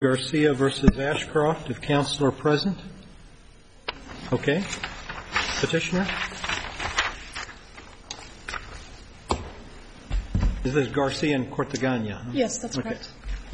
Garcia versus Ashcroft, if counsel are present. Okay. Petitioner? Is this Garcia and Cortegana? Yes, that's correct.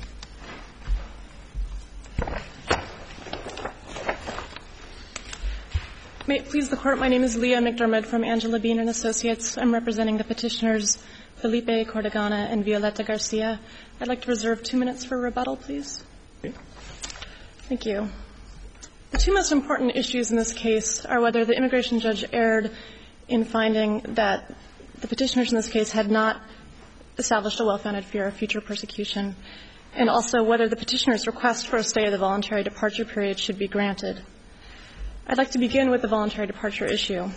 May it please the Court, my name is Leah McDermott from Angela Bean and Associates. I'm representing the petitioners Felipe Cortegana and Violeta Garcia. I'd like to reserve 2 minutes for rebuttal, please. Okay. Thank you. The two most important issues in this case are whether the immigration judge erred in finding that the petitioners in this case had not established a well-founded fear of future persecution, and also whether the petitioner's request for a stay of the voluntary departure period should be granted. I'd like to begin with the voluntary departure issue.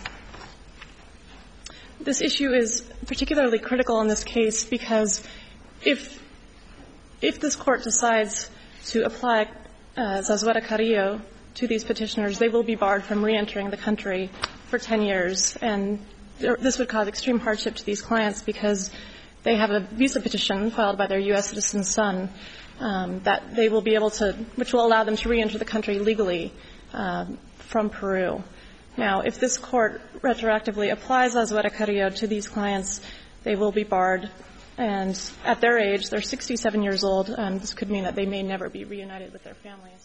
This issue is particularly critical in this case because if this Court decides to apply Zazueta Carrillo to these petitioners, they will be barred from reentering the country for 10 years. And this would cause extreme hardship to these clients because they have a visa petition filed by their U.S. citizen son that they will be able to, which will allow them to reenter the country legally from Peru. Now, if this Court retroactively applies Zazueta Carrillo to these clients, they will be barred. And at their age, they're 67 years old, this could mean that they may never be reunited with their families.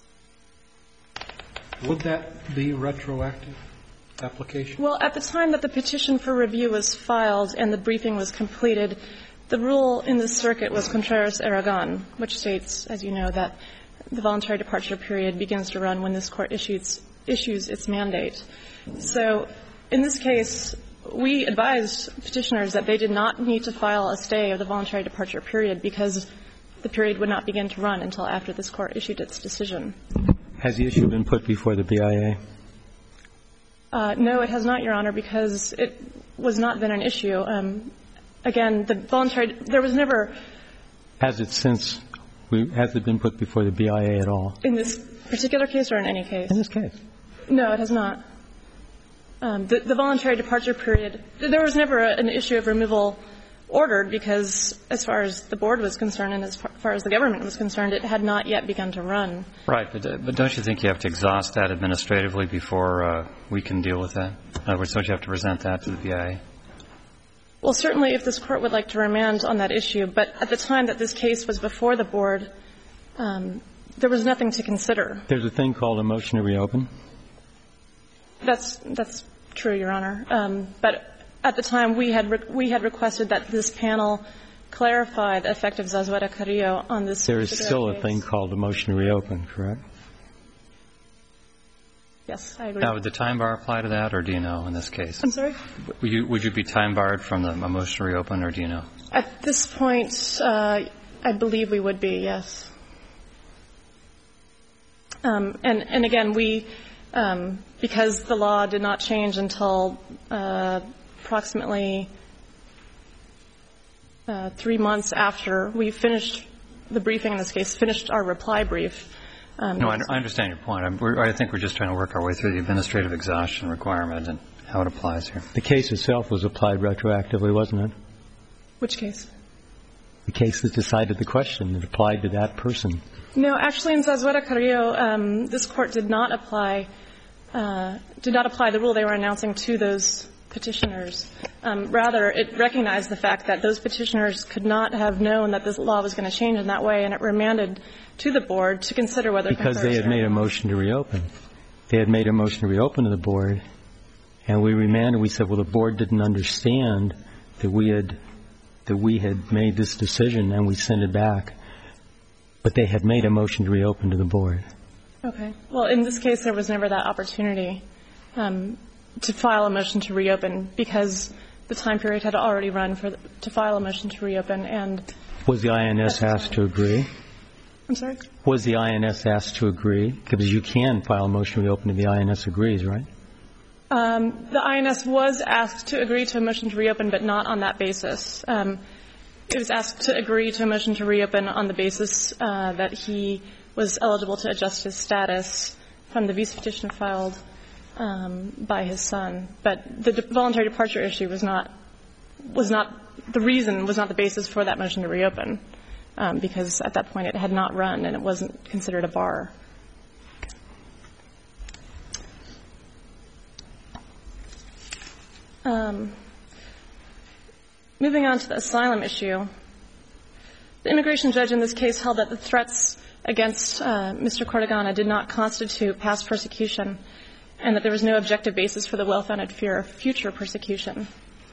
Would that be retroactive application? Well, at the time that the petition for review was filed and the briefing was completed, the rule in the circuit was Contreras-Aragon, which states, as you know, that the voluntary departure period begins to run when this Court issues its mandate. So in this case, we advised petitioners that they did not need to file a stay of the voluntary departure period because the period would not begin to run until after this Court issued its decision. Has the issue been put before the BIA? No, it has not, Your Honor, because it was not been an issue. Again, the voluntary – there was never – Has it been put before the BIA at all? In this particular case or in any case? In this case. No, it has not. The voluntary departure period, there was never an issue of removal ordered because as far as the Board was concerned and as far as the government was concerned, it had not yet begun to run. Right. But don't you think you have to exhaust that administratively before we can deal with that? In other words, don't you have to present that to the BIA? Well, certainly if this Court would like to remand on that issue. But at the time that this case was before the Board, there was nothing to consider. There's a thing called a motion to reopen? That's true, Your Honor. But at the time, we had requested that this panel clarify the effect of Zazueta Carrillo on this particular case. There is still a thing called a motion to reopen, correct? Yes, I agree. Now, would the time bar apply to that, or do you know in this case? I'm sorry? Would you be time barred from a motion to reopen, or do you know? At this point, I believe we would be, yes. And again, we because the law did not change until approximately 3 months after we finished the briefing in this case, finished our reply brief. No, I understand your point. I think we're just trying to work our way through the administrative exhaustion requirement and how it applies here. The case itself was applied retroactively, wasn't it? Which case? The case that decided the question that applied to that person. No, actually, in Zazueta Carrillo, this Court did not apply the rule they were announcing to those petitioners. Rather, it recognized the fact that those petitioners could not have known that this law was going to change in that way, and it remanded to the Board to consider whether because they had made a motion to reopen. They had made a motion to reopen to the Board, and we remanded. We said, well, the Board didn't understand that we had made this decision, and we sent it back. But they had made a motion to reopen to the Board. Okay. Well, in this case, there was never that opportunity to file a motion to reopen because the time period had already run to file a motion to reopen. And was the INS asked to agree? I'm sorry? Was the INS asked to agree? Because you can file a motion to reopen if the INS agrees, right? The INS was asked to agree to a motion to reopen, but not on that basis. It was asked to agree to a motion to reopen on the basis that he was eligible to adjust his status from the visa petition filed by his son. But the voluntary departure issue was not the reason, was not the basis for that motion to reopen. because at that point it had not run and it wasn't considered a bar. Moving on to the asylum issue, the immigration judge in this case held that the threats against Mr. Cortegana did not constitute past persecution and that there was no objective basis for the well-founded fear of future persecution.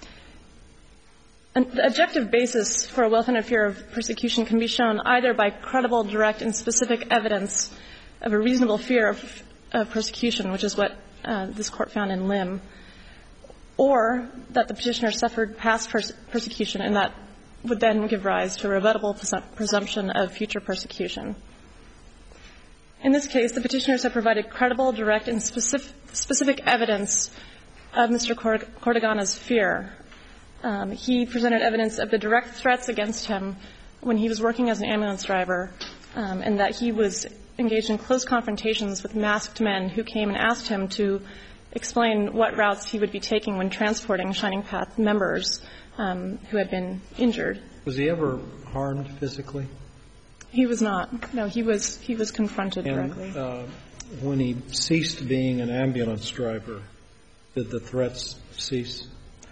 And the objective basis for a well-founded fear of persecution can be shown either by credible, direct, and specific evidence of a reasonable fear of persecution, which is what this Court found in Lim, or that the petitioner suffered past persecution, and that would then give rise to a rebuttable presumption of future persecution. In this case, the petitioners have provided credible, direct, and specific evidence of Mr. Cortegana's fear. He presented evidence of the direct threats against him when he was working as an ambulance driver, and that he was engaged in close confrontations with masked men who came and asked him to explain what routes he would be taking when transporting Shining Path members who had been injured. Was he ever harmed physically? He was not. No, he was confronted directly. And when he ceased being an ambulance driver, did the threats cease?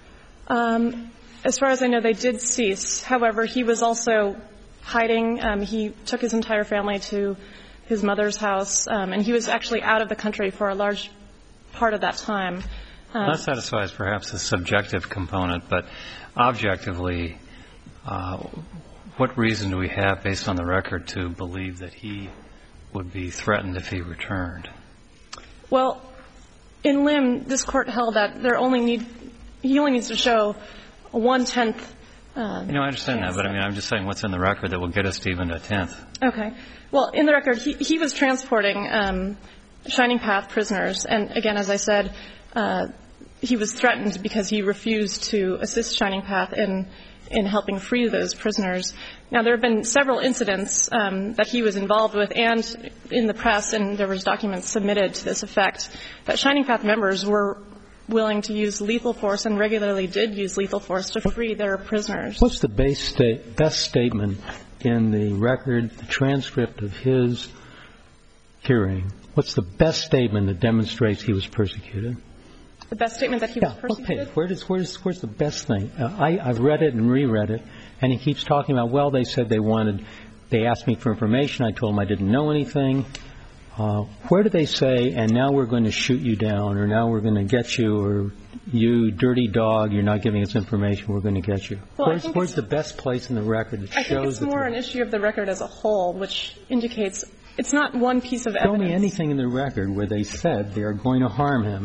As far as I know, they did cease. However, he was also hiding. He took his entire family to his mother's house, and he was actually out of the country for a large part of that time. That satisfies perhaps the subjective component, but objectively, what reason do we have, based on the record, to believe that he would be threatened if he returned? Well, in Lim, this Court held that he only needs to show a 1/10. I understand that, but I'm just saying what's in the record that will get us to even a 10th. Okay. Well, in the record, he was transporting Shining Path prisoners, and again, as I said, he was threatened because he refused to assist Shining Path in helping free those prisoners. Now, there have been several incidents that he was involved with, and in the press, and there was documents submitted to this effect, that Shining Path members were willing to use lethal force and regularly did use lethal force to free their prisoners. What's the best statement in the record, the transcript of his hearing? What's the best statement that demonstrates he was persecuted? The best statement that he was persecuted? Okay. Where's the best thing? I've read it and reread it, and he keeps talking about, well, they said they asked me for information. I told them I didn't know anything. Where do they say, and now we're going to shoot you down, or now we're going to get you, or you dirty dog, you're not giving us information, we're going to get you? Well, where's the best place in the record that shows that? I think it's more an issue of the record as a whole, which indicates it's not one piece of evidence. Show me anything in the record where they said they are going to harm him.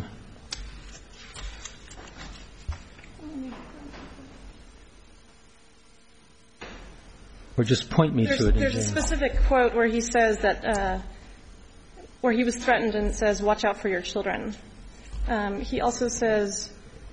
Or just point me to it. There's a specific quote where he says that, where he was threatened and says, watch out for your children. He also says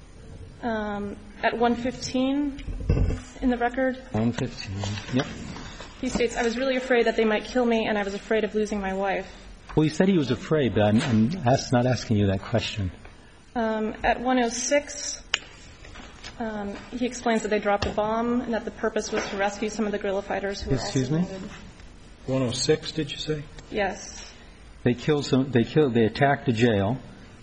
at 1:15 in the record. 1:15, yep. He states, I was really afraid that they might kill me and I was afraid of losing my wife. Well, he said he was afraid, but I'm not asking you that question. At 1:06, he explains that they dropped a bomb and that the purpose was to rescue some of the guerrilla fighters who were also wounded. 1:06, did you say? Yes. They attacked a jail,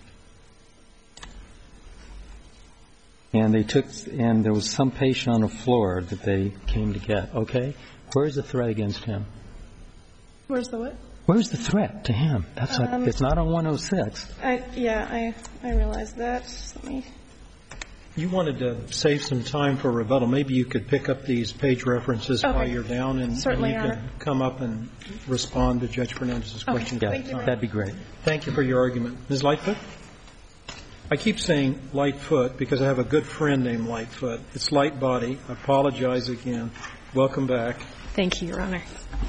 and there was some patient on the floor that they came to get. Okay, where's the threat against him? Where's the what? Where's the threat to him? It's not on 1:06. I realize that. Let me. You wanted to save some time for rebuttal. Maybe you could pick up these page references while you're down, and certainly, you can come up and respond to Judge Fernandez's questions. Yeah, that'd be great. Thank you for your argument. Ms. Lightfoot? I keep saying Lightfoot because I have a good friend named Lightfoot. It's light body. I apologize again. Welcome back. Thank you, Your Honor.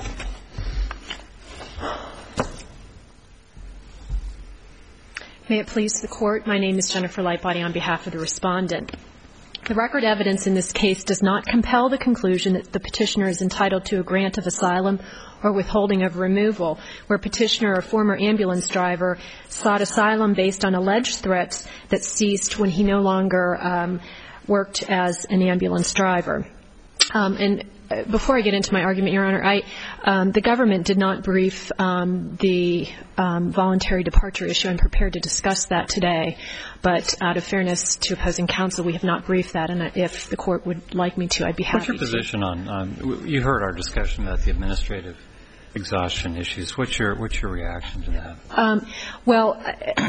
May it please the Court, my name is Jennifer Lightbody on behalf of the Respondent. The record evidence in this case does not compel the conclusion that the petitioner is entitled to a grant of asylum or withholding of removal, where petitioner, a former ambulance driver, sought asylum based on alleged threats that ceased when he no longer worked as an ambulance driver. And Before I get into my argument, Your Honor, the government did not brief the voluntary departure issue. I'm prepared to discuss that today. But out of fairness to opposing counsel, we have not briefed that. And if the Court would like me to, I'd be happy to. What's your position on you heard our discussion about the administrative exhaustion issues. What's your reaction to that? Well,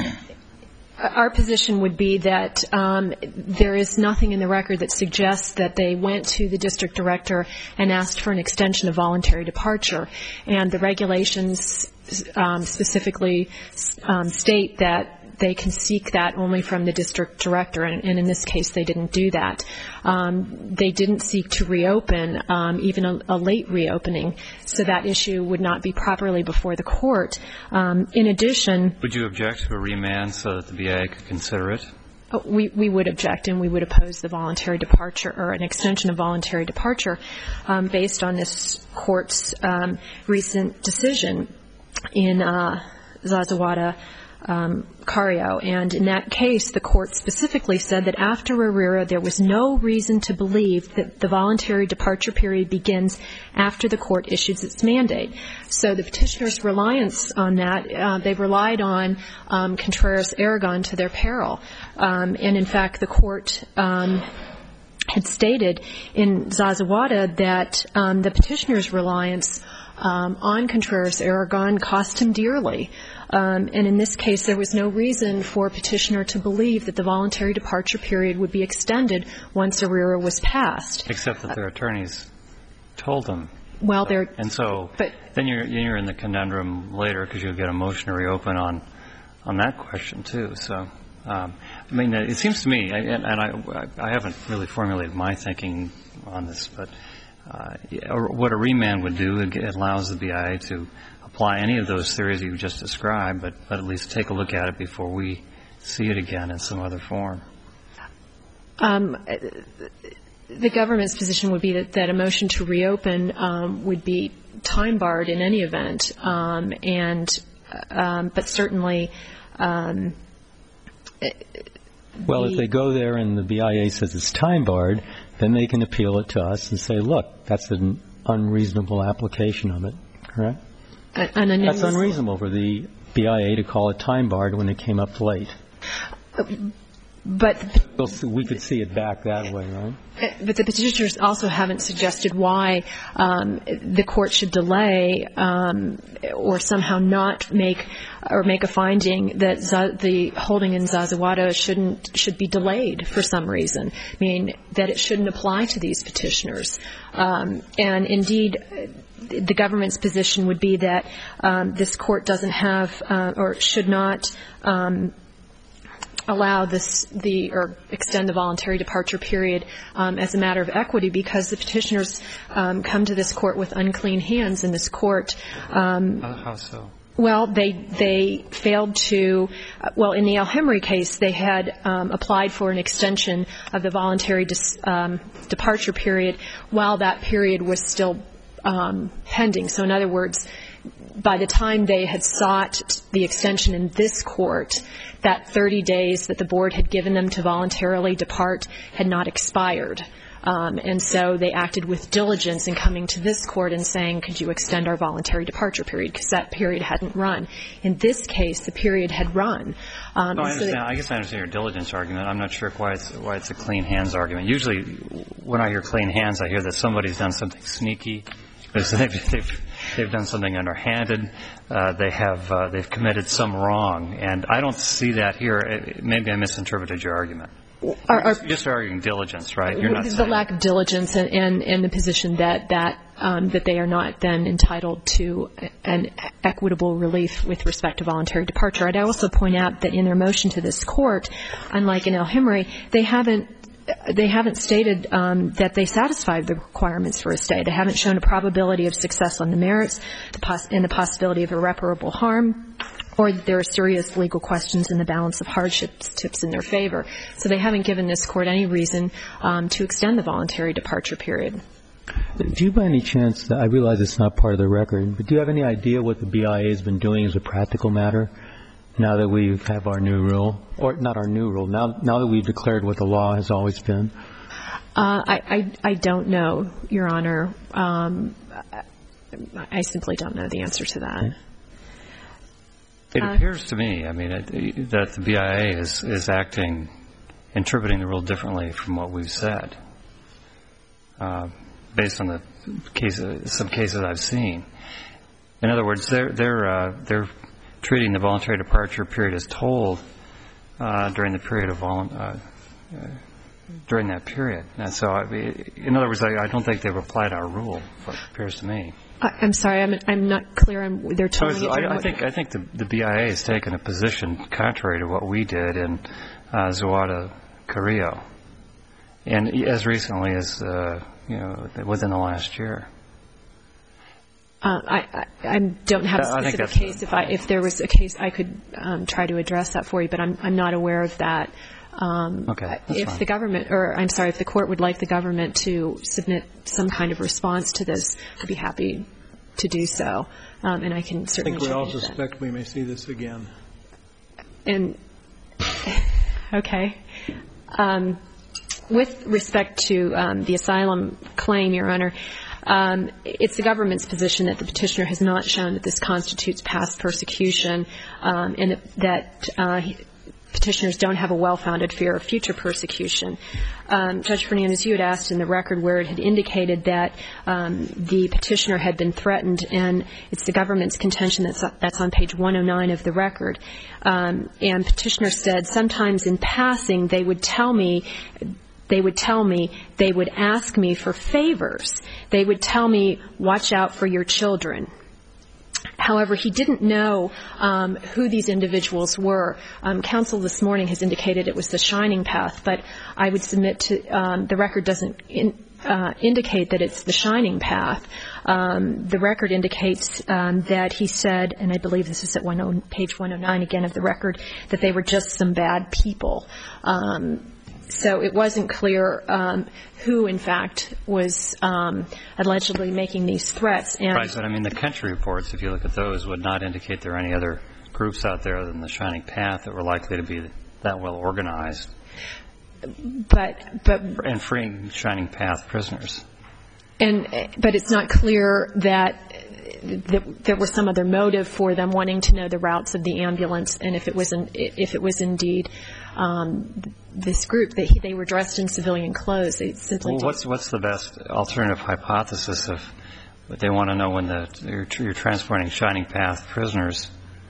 our position would be that there is nothing in the record that suggests that they went to the district director and asked for an extension of voluntary departure. And the regulations specifically state that they can seek that only from the district director, and in this case they didn't do that. They didn't seek to reopen, even a late reopening, so that issue would not be properly before the court. In addition... Would you object to a remand so that the BIA could consider it? We would object, and we would oppose the voluntary departure or an extension of voluntary departure based on this court's recent decision in Zazawada Cario. And in that case, the court specifically said that after Herrera, there was no reason to believe that the voluntary departure period begins after the court issues its mandate. So the petitioner's reliance on that, they relied on Contreras-Aragon to their peril. And in fact, the court had stated in Zazawada that the petitioner's reliance on Contreras-Aragon cost him dearly. And in this case, there was no reason for a petitioner to believe that the voluntary departure period would be extended once Herrera was passed. Except that their attorneys told them. Well, they're... And so then you're in the conundrum later because you'll get a motion to reopen on that question, too. So, I mean, it seems to me, and I haven't really formulated my thinking on this, but what a remand would do, it allows the BIA to apply any of those theories you just described, but at least take a look at it before we see it again in some other form. The government's position would be that a motion to reopen would be time barred in any event, but certainly... Well, if they go there and the BIA says it's time barred, then they can appeal it to us and say, look, that's an unreasonable application of it, correct? That's unreasonable for the BIA to call it time barred when it came up late. But we could see it back that way, right? But the petitioners also haven't suggested why the court should delay or somehow not make a finding that the holding in Zazawada should be delayed for some reason, meaning that it shouldn't apply to these petitioners. And indeed, the government's position would be that this court doesn't have or should not allow or extend the voluntary departure period as a matter of equity because the petitioners come to this court with unclean hands in this court. How so? Well, they failed to, in the El-Hemry case, they had applied for an extension of the voluntary departure period while that period was still pending. So in other words, by the time they had sought the extension in this court, that 30 days that the board had given them to voluntarily depart had not expired. And so they acted with diligence in coming to this court and saying, could you extend our voluntary departure period, because that period hadn't run. In this case, the period had run. I understand. I guess I understand your diligence argument. I'm not sure why it's a clean hands argument. Usually when I hear clean hands, I hear that somebody's done something sneaky. They've done something underhanded. They've committed some wrong. And I don't see that here. Maybe I misinterpreted your argument. You're just arguing diligence, right? You're not saying the lack of diligence and the position that they are not then entitled to an equitable relief with respect to voluntary departure. I'd also point out that in their motion to this court, unlike in El-Hemry, they haven't stated that they satisfied the requirements for a stay. They haven't shown a probability of success on the merits and the possibility of irreparable harm, or that there are serious legal questions in the balance of hardships tips in their favor. So they haven't given this court any reason to extend the voluntary departure period. Do you by any chance, I realize it's not part of the record, but do you have any idea what the BIA has been doing as a practical matter now that we have our new rule? Or not our new rule, now that we've declared what the law has always been? I don't know, Your Honor. I simply don't know the answer to that. It appears to me, I mean, that the BIA is acting, interpreting the rule differently from what we've said, based on some cases I've seen. In other words, they're treating the voluntary departure period as told during the period of during that period. And so, in other words, I don't think they've applied our rule, what appears to me. I'm sorry, I'm not clear on they're telling I think the BIA has taken a position contrary to what we did in Zawada Carrillo, and as recently as within the last year. I don't have a specific case. If there was a case, I could try to address that for you, but I'm not aware of that. Okay, if fine. the government, or I'm sorry, if the court would like the government to submit some kind of response to this, I'd be happy to do so, and I can certainly. I think we all suspect we may see this again. And okay, with respect to the asylum claim, Your Honor. It's the government's position that the petitioner has not shown that this constitutes past persecution, and that petitioners don't have a well-founded fear of future persecution. Judge Fernandez, you had asked in the record where it had indicated that the petitioner had been threatened, and it's the government's contention that's on page 109 of the record. And petitioner said sometimes in passing they would tell me, they would ask me for favors. They would tell me, watch out for your children. However, he didn't know who these individuals were. Counsel this morning has indicated it was the Shining Path, but I would submit to the record doesn't indicate that it's the Shining Path. The record indicates that he said, and I believe this is at page 109 again of the record, that they were just some bad people. So it wasn't clear who, in fact, was allegedly making these threats. And right, but I mean, the country reports, if you look at those, would not indicate there are any other groups out there than the Shining Path that were likely to be that well organized. And freeing Shining Path prisoners. But it's not clear that there was some other motive for them wanting to know the routes of the ambulance, and if it was indeed this group, that they were dressed in civilian clothes. They simply what's the best alternative hypothesis if they want to know when you're transporting Shining Path prisoners?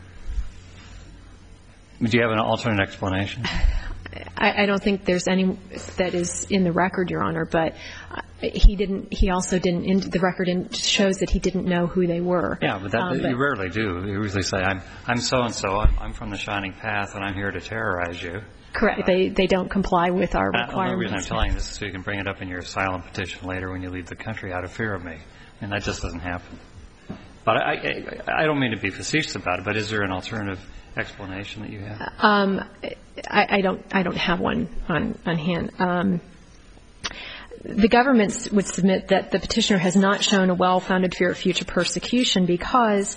Do you have an alternate explanation? I don't think there's any that is in the record, Your Honor, but he also didn't, the record shows that he didn't know who they were. Yeah, but you rarely do. You usually say, I'm so-and-so, I'm from the Shining Path, and I'm here to terrorize you. Correct. They don't comply with our requirements. The only reason I'm telling you this is so you can bring it up in your asylum petition later when you leave the country out of fear of me, and that just doesn't happen. But I don't mean to be facetious about it, but is there an alternative explanation that you have? I don't have one on hand. The government would submit that the petitioner has not shown a well-founded fear of future persecution because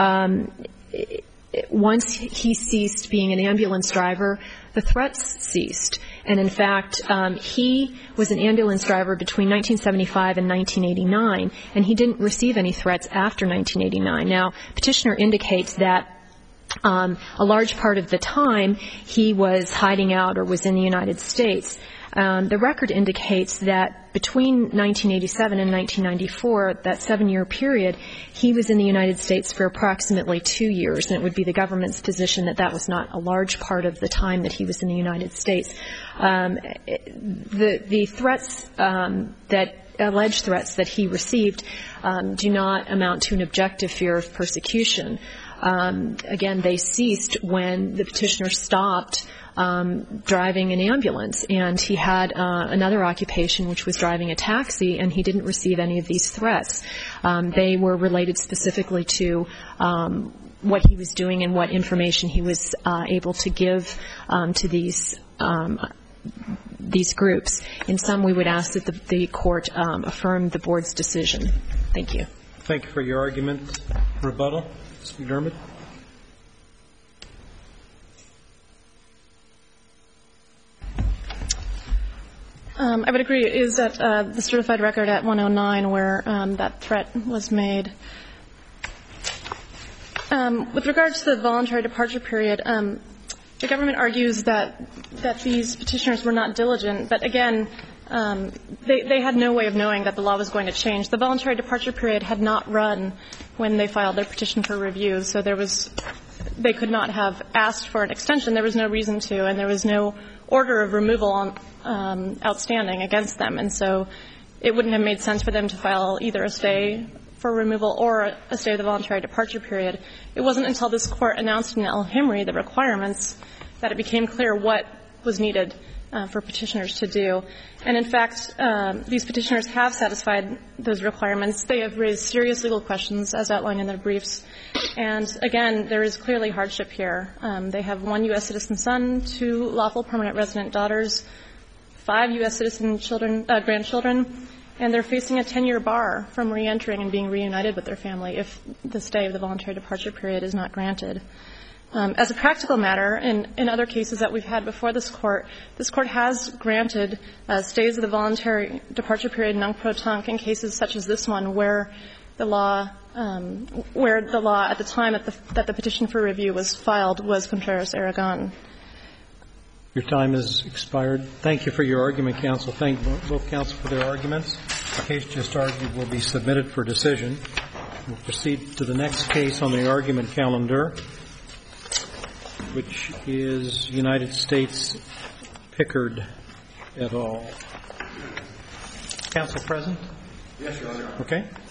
once he ceased being an ambulance driver, the threats ceased. And in fact, he was an ambulance driver between 1975 and 1989, and he didn't receive any threats after 1989. Now, petitioner indicates that a large part of the time he was hiding out or was in the United States. The record indicates that between 1987 and 1994, that 7-year period, he was in the United States for approximately 2 years, and it would be the government's position that that was not a large part of the time that he was in the United States. The threats alleged threats that he received do not amount to an objective fear of persecution. Again, they ceased when the petitioner stopped driving an ambulance, and he had another occupation, which was driving a taxi, and he didn't receive any of these threats. They were related specifically to what he was doing and what information he was able to give to these groups. In sum, we would ask that the court affirm the board's decision. Thank you. Thank you for your argument. Rebuttal. Mr. McDermott. I would agree. It is at the certified record at 109 where that threat was made. With regard to the voluntary departure period, the government argues that these petitioners were not diligent, but again, they had no way of knowing that the law was going to change. The voluntary departure period had not run when they filed their petition for review, so they could not have asked for an extension. There was no reason to, and there was no order of removal outstanding against them, and so it wouldn't have made sense for them to file either a stay for removal or a stay of the voluntary departure period. It wasn't until this Court announced in El-Himri the requirements that it became clear what was needed for petitioners to do. And in fact, these petitioners have satisfied those requirements. They have raised serious legal questions, as outlined in their briefs. And again, there is clearly hardship here. They have 1 U.S. citizen son, 2 lawful permanent resident daughters, 5 U.S. citizen grandchildren, and they're facing a 10-year bar from reentering and being reunited with their family if the stay of the voluntary departure period is not granted. As a practical matter, in other cases that we've had before this Court has granted stays of the voluntary departure period non-pro-tunc in cases such as this one where the law at the time that the petition for review was filed was Contreras-Aragon. Your time has expired. Thank you for your argument, counsel. Thank both counsel for their arguments. The case just argued will be submitted for decision. We'll proceed to the next case on the argument calendar, which is United States Pickard et al. Counsel present? Yes, Your Honor. Okay.